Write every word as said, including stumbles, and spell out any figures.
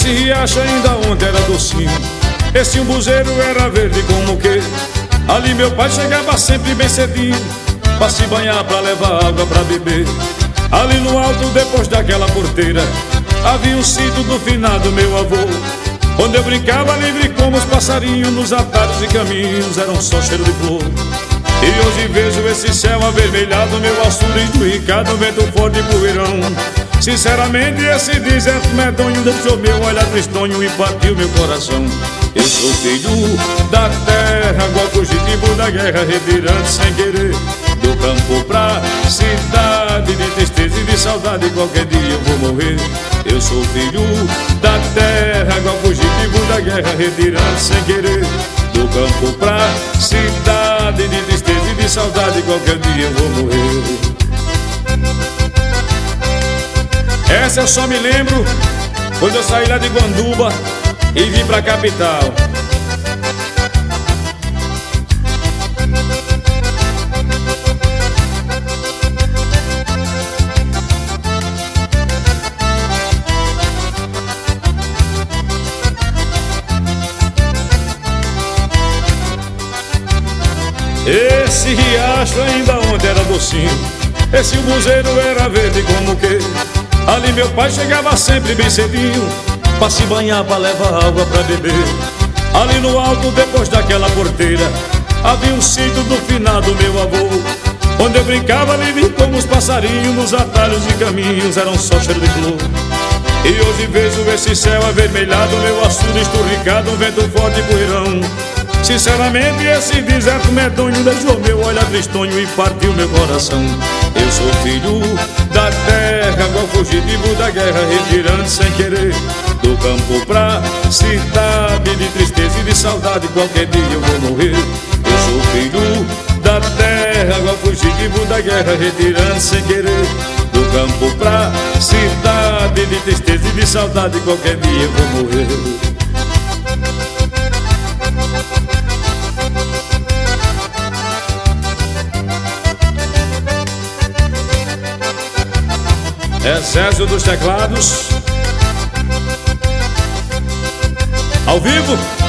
Esse riacho ainda ontem era docinho, esse umbuzeiro era verde como o quê. Ali meu pai chegava sempre bem cedinho pra se banhar, pra levar água pra beber. Ali no alto, depois daquela porteira, havia o sítio do finado meu avô, onde eu brincava livre como os passarinhos. Nos atalhos e caminhos eram só cheiro de flor. E hoje vejo esse céu avermelhado, meu açude esturricado, vento forte e poeirão. Sinceramente esse deserto medonho deixou meu olhar tristonho e partiu meu coração. Eu sou filho da terra, igual fugitivo da guerra, retirante sem querer do campo pra cidade, de tristeza e de saudade, qualquer dia eu vou morrer. Eu sou filho da terra, igual fugitivo da guerra, retirante sem querer do campo pra cidade, de tristeza e de saudade, qualquer dia eu vou morrer. Essa eu só me lembro quando eu saí lá de Guanduba e vim pra capital. Esse riacho ainda ontem era docinho, esse umbuzeiro era verde como o quê. Ali meu pai chegava sempre bem cedinho pra se banhar, pra levar água pra beber. Ali no alto, depois daquela porteira, havia um sítio do finado meu avô, onde eu brincava livre como os passarinhos. Nos atalhos e caminhos eram só cheiro de flor. E hoje vejo esse céu avermelhado, meu açude esturricado, um vento forte e poeirão. Sinceramente esse deserto medonho deixou meu olhar tristonho e partiu meu coração. Eu sou filho da terra, igual fugitivo da guerra, retirante sem querer do campo pra cidade, de tristeza e de saudade, qualquer dia eu vou morrer. Eu sou filho da terra, igual fugitivo da guerra, retirante sem querer do campo pra cidade, de tristeza e de saudade, qualquer dia eu vou morrer. É Césio dos teclados, ao vivo.